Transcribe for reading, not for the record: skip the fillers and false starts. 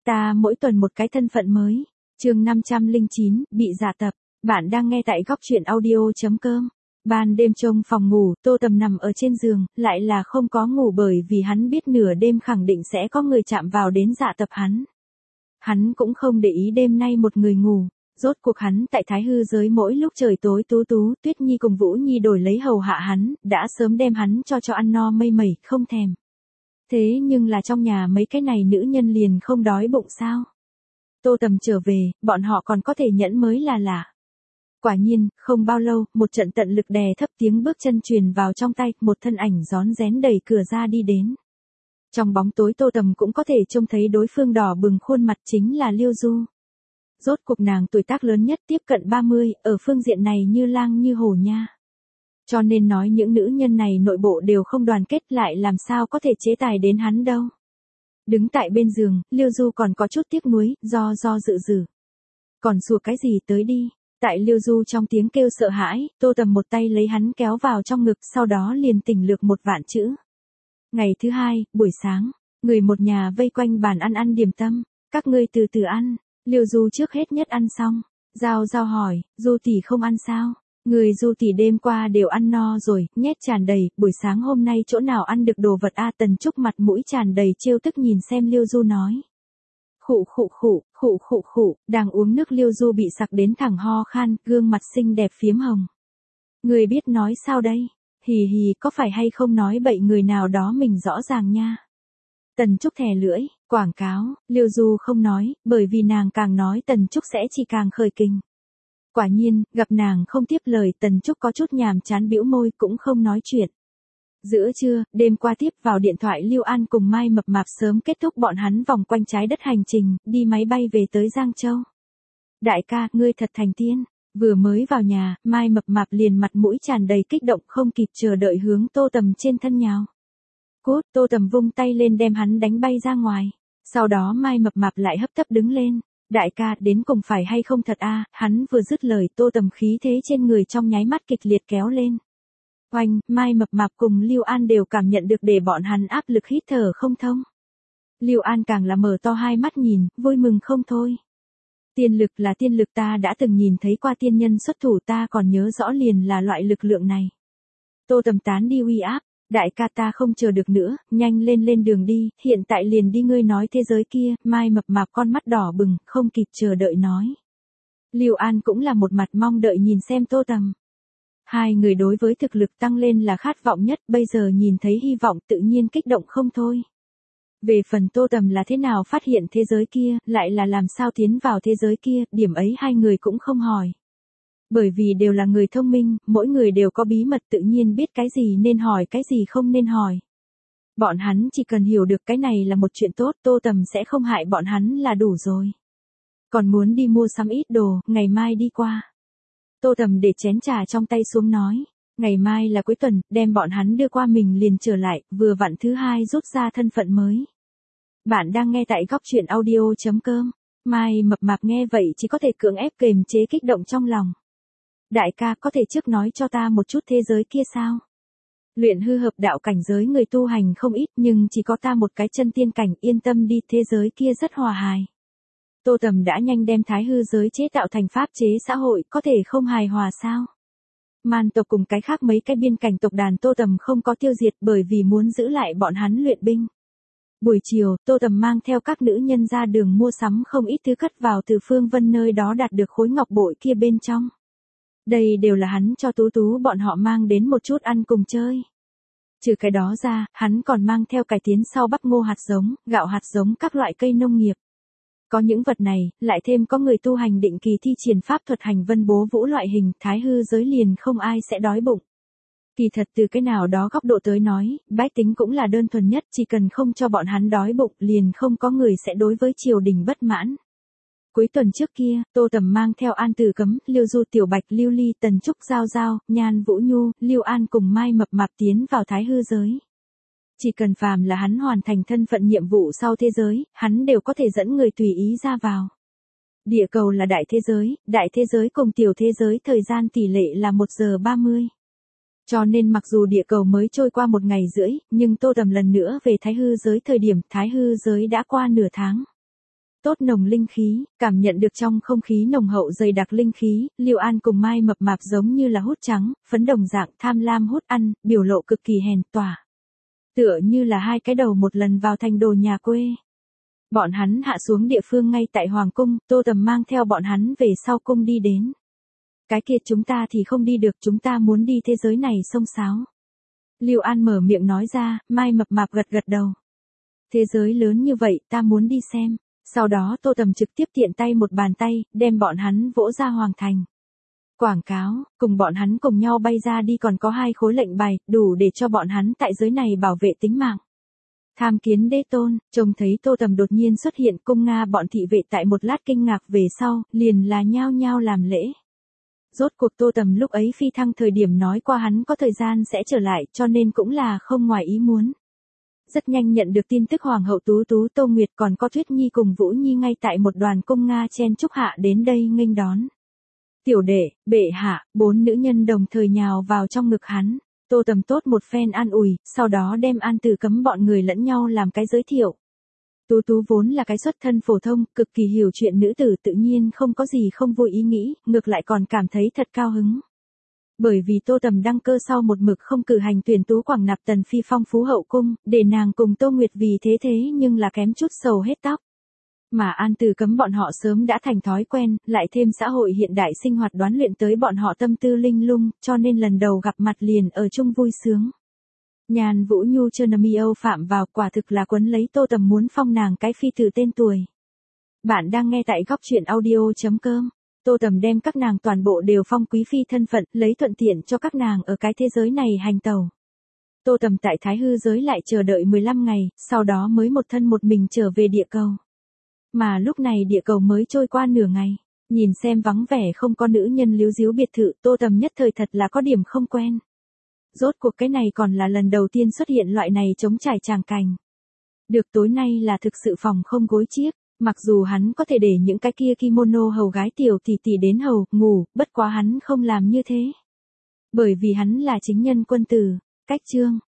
Ta mỗi tuần một cái thân phận mới. Chương 509, bị giả tập. Bạn đang nghe tại góc truyện audio.com. Ban đêm trong phòng ngủ, Tô Tầm nằm ở trên giường, lại là không có ngủ bởi vì hắn biết nửa đêm khẳng định sẽ có người chạm vào đến dạ tập hắn. Hắn cũng không để ý đêm nay một người ngủ. Rốt cuộc hắn tại Thái Hư giới mỗi lúc trời tối Tú Tú, Tuyết Nhi cùng Vũ Nhi đổi lấy hầu hạ hắn, đã sớm đem hắn cho ăn no mây mẩy, không thèm. Thế nhưng là trong nhà mấy cái này nữ nhân liền không đói bụng sao? Tô Tầm trở về, bọn họ còn có thể nhẫn mới là lạ. Quả nhiên, không bao lâu, một trận tận lực đè thấp tiếng bước chân truyền vào trong tay, một thân ảnh rón rén đẩy cửa ra đi đến. Trong bóng tối Tô Tầm cũng có thể trông thấy đối phương đỏ bừng khuôn mặt chính là Liêu Du. Rốt cuộc nàng tuổi tác lớn nhất tiếp cận 30, ở phương diện này như lang như hổ nha. Cho nên nói những nữ nhân này nội bộ đều không đoàn kết lại làm sao có thể chế tài đến hắn đâu. Đứng tại bên giường, Liêu Du còn có chút tiếc nuối, do dự. Còn sủa cái gì tới đi. Tại Liêu Du trong tiếng kêu sợ hãi, Tô Tầm một tay lấy hắn kéo vào trong ngực, sau đó liền tỉnh lược một vạn chữ. Ngày thứ hai, buổi sáng, người một nhà vây quanh bàn ăn điểm tâm, các ngươi từ từ ăn. Liêu Du trước hết nhất ăn xong. Giao hỏi, Du tỷ không ăn sao? Người Du tỷ đêm qua đều ăn no rồi, nhét tràn đầy, buổi sáng hôm nay chỗ nào ăn được đồ vật a? Tần Trúc mặt mũi tràn đầy trêu tức nhìn xem Liêu Du nói. Khụ, đang uống nước Liêu Du bị sặc đến thẳng ho khan, gương mặt xinh đẹp phiếm hồng. Người biết nói sao đây? Hì, có phải hay không nói bậy người nào đó mình rõ ràng nha. Tần Trúc thè lưỡi, quảng cáo, Liêu Du không nói, bởi vì nàng càng nói Tần Trúc sẽ chỉ càng khởi kình. Quả nhiên, gặp nàng không tiếp lời, Tần Trúc có chút nhàm chán bĩu môi cũng không nói chuyện. Giữa trưa, đêm qua tiếp vào điện thoại Lưu An cùng Mai Mập Mạp sớm kết thúc bọn hắn vòng quanh trái đất hành trình, đi máy bay về tới Giang Châu. Đại ca, ngươi thật thành tiên. Vừa mới vào nhà, Mai Mập Mạp liền mặt mũi tràn đầy kích động không kịp chờ đợi hướng Tô Tầm trên thân nhào. Cút, Tô Tầm vung tay lên đem hắn đánh bay ra ngoài. Sau đó Mai Mập Mạp lại hấp tấp đứng lên. Đại ca, đến cùng phải hay không thật a? Hắn vừa dứt lời, Tô Tầm khí thế trên người trong nháy mắt kịch liệt kéo lên. Oanh, Mai Mập Mạp cùng Lưu An đều cảm nhận được để bọn hắn áp lực hít thở không thông. Lưu An càng là mở to hai mắt nhìn, vui mừng không thôi. Tiên lực là tiên lực, ta đã từng nhìn thấy qua tiên nhân xuất thủ, ta còn nhớ rõ liền là loại lực lượng này. Tô Tầm tán đi uy áp. Đại ca, ta không chờ được nữa, nhanh lên đường đi, hiện tại liền đi. Ngươi nói thế giới kia? Mai Mập Mạp con mắt đỏ bừng, không kịp chờ đợi nói. Lưu An cũng là một mặt mong đợi nhìn xem Tô Tầm. Hai người đối với thực lực tăng lên là khát vọng nhất, bây giờ nhìn thấy hy vọng tự nhiên kích động không thôi. Về phần Tô Tầm là thế nào phát hiện thế giới kia, lại là làm sao tiến vào thế giới kia, điểm ấy hai người cũng không hỏi. Bởi vì đều là người thông minh, mỗi người đều có bí mật, tự nhiên biết cái gì nên hỏi, cái gì không nên hỏi. Bọn hắn chỉ cần hiểu được cái này là một chuyện tốt, Tô Tầm sẽ không hại bọn hắn là đủ rồi. Còn muốn đi mua sắm ít đồ, ngày mai đi qua. Tô Tầm để chén trà trong tay xuống nói. Ngày mai là cuối tuần, đem bọn hắn đưa qua mình liền trở lại, vừa vặn thứ hai rút ra thân phận mới. Bạn đang nghe tại góc truyện audio.com. Mai Mập Mạp nghe vậy chỉ có thể cưỡng ép kềm chế kích động trong lòng. Đại ca, có thể trước nói cho ta một chút thế giới kia sao? Luyện hư hợp đạo cảnh giới người tu hành không ít, nhưng chỉ có ta một cái chân tiên cảnh, yên tâm đi, thế giới kia rất hòa hài. Tô Tầm đã nhanh đem Thái Hư giới chế tạo thành pháp chế xã hội, có thể không hài hòa sao? Man tộc cùng cái khác mấy cái biên cảnh tộc đàn Tô Tầm không có tiêu diệt bởi vì muốn giữ lại bọn hắn luyện binh. Buổi chiều, Tô Tầm mang theo các nữ nhân ra đường mua sắm không ít thứ cất vào từ Phương Vân nơi đó đạt được khối ngọc bội kia bên trong. Đây đều là hắn cho Tú bọn họ mang đến một chút ăn cùng chơi. Trừ cái đó ra, hắn còn mang theo cải tiến sau bắp ngô hạt giống, gạo hạt giống, các loại cây nông nghiệp. Có những vật này, lại thêm có người tu hành định kỳ thi triển pháp thuật hành vân bố vũ loại hình, Thái Hư giới liền không ai sẽ đói bụng. Kỳ thật từ cái nào đó góc độ tới nói, bách tính cũng là đơn thuần nhất, chỉ cần không cho bọn hắn đói bụng liền không có người sẽ đối với triều đình bất mãn. Cuối tuần trước kia, Tô Tầm mang theo An Từ Cấm, Liêu Du, Tiểu Bạch, Lưu Ly, Tần Trúc, Giao, Nhan Vũ Nhu, Lưu An cùng Mai Mập Mạp tiến vào Thái Hư giới. Chỉ cần phàm là hắn hoàn thành thân phận nhiệm vụ sau thế giới, hắn đều có thể dẫn người tùy ý ra vào. Địa cầu là đại thế giới cùng tiểu thế giới thời gian tỷ lệ là 1 giờ 30. Cho nên mặc dù địa cầu mới trôi qua 1 ngày rưỡi, nhưng Tô Tầm lần nữa về Thái Hư giới thời điểm Thái Hư giới đã qua nửa tháng. Tốt nồng linh khí, cảm nhận được trong không khí nồng hậu dày đặc linh khí, Lưu An cùng Mai mập mạp giống như là hút trắng, phấn đồng dạng tham lam hút ăn, biểu lộ cực kỳ hèn tỏa. Tựa như là hai cái đầu một lần vào thành đồ nhà quê. Bọn hắn hạ xuống địa phương ngay tại Hoàng Cung, Tô Tầm mang theo bọn hắn về sau cung đi đến. Cái kia chúng ta thì không đi được, chúng ta muốn đi thế giới này xông xáo. Lưu An mở miệng nói ra, Mai mập mạp gật gật đầu. Thế giới lớn như vậy, ta muốn đi xem. Sau đó Tô Tầm trực tiếp tiện tay một bàn tay, đem bọn hắn vỗ ra hoàng thành. Quảng cáo, cùng bọn hắn cùng nhau bay ra đi, còn có 2 khối lệnh bài, đủ để cho bọn hắn tại giới này bảo vệ tính mạng. Tham kiến đế tôn, trông thấy Tô Tầm đột nhiên xuất hiện, cung Nga bọn thị vệ tại một lát kinh ngạc về sau, liền là nhao nhao làm lễ. Rốt cuộc Tô Tầm lúc ấy phi thăng thời điểm nói qua hắn có thời gian sẽ trở lại, cho nên cũng là không ngoài ý muốn. Rất nhanh nhận được tin tức Hoàng hậu Tú Tú Tô Nguyệt còn có Tuyết Nhi cùng Vũ Nhi ngay tại một đoàn cung Nga chen chúc hạ đến đây nghênh đón. Tiểu đệ, bệ hạ, 4 nữ nhân đồng thời nhào vào trong ngực hắn. Tô Tầm tốt một phen an ủi, sau đó đem An Từ Cấm bọn người lẫn nhau làm cái giới thiệu. Tú Tú vốn là cái xuất thân phổ thông, cực kỳ hiểu chuyện nữ tử, tự nhiên không có gì không vui ý nghĩ, ngược lại còn cảm thấy thật cao hứng. Bởi vì Tô Tầm đăng cơ sau một mực không cử hành tuyển tú quảng nạp Tần Phi phong phú hậu cung, để nàng cùng Tô Nguyệt vì thế nhưng là kém chút sầu hết tóc. Mà An Từ Cấm bọn họ sớm đã thành thói quen, lại thêm xã hội hiện đại sinh hoạt đoán luyện tới bọn họ tâm tư linh lung, cho nên lần đầu gặp mặt liền ở chung vui sướng. Nhàn Vũ Nhu trơ nằm Âu phạm vào, quả thực là quấn lấy Tô Tầm muốn phong nàng cái phi tử tên tuổi. Bạn đang nghe tại góc truyện audio.com. Tô Tầm đem các nàng toàn bộ đều phong quý phi thân phận, lấy thuận tiện cho các nàng ở cái thế giới này hành tẩu. Tô Tầm tại Thái Hư giới lại chờ đợi 15 ngày, sau đó mới một thân một mình trở về địa cầu. Mà lúc này địa cầu mới trôi qua nửa ngày, nhìn xem vắng vẻ không có nữ nhân líu díu biệt thự, Tô Tầm nhất thời thật là có điểm không quen. Rốt cuộc cái này còn là lần đầu tiên xuất hiện loại này trống trải tràng cảnh. Được, tối nay là thực sự phòng không gối chiếc, mặc dù hắn có thể để những cái kia kimono hầu gái tiểu tỷ tỷ đến hầu, ngủ, bất quá hắn không làm như thế. Bởi vì hắn là chính nhân quân tử. Cách chương